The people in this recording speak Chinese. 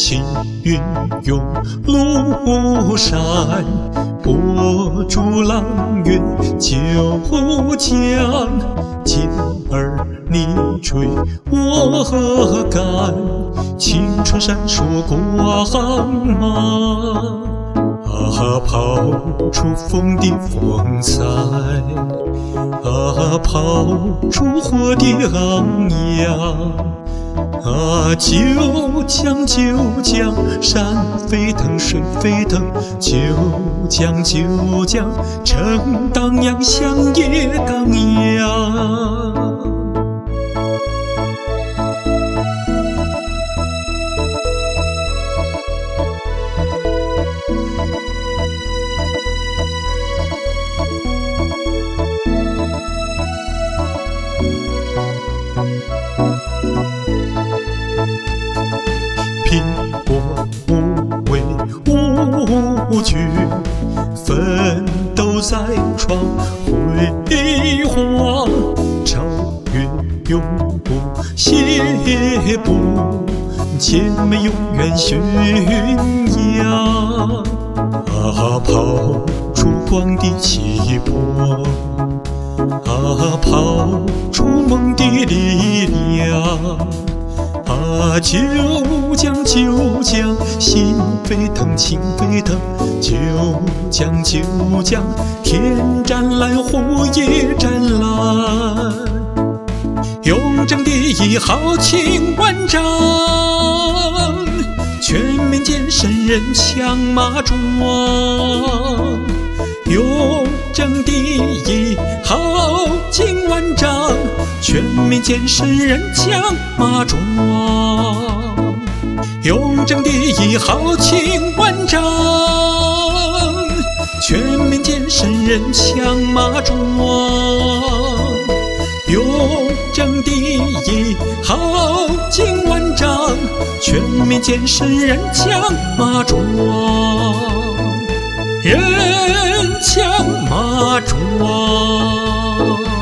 青云涌庐山，泊逐浪月九江。今儿你追我何干？青春闪烁光芒。抛出风的风采，抛出火的昂扬。九江九江，山飞腾水飞腾，九江九江，城荡漾乡也荡漾。拼搏无畏无惧，奋斗再创辉煌。超越永不歇步，前面永远宣扬。抛出光的气魄，抛出梦的力量。九江九江，心飞腾情飞腾，九江九江，天湛蓝湖也湛蓝。永争第一，豪情万丈，全民健身人强马壮。永争第一，豪情万丈，全民健身人强马壮。永争第一，豪情万丈，全民健身人强马壮。永争第一，豪情万丈，全民健身人强马壮。人强马壮。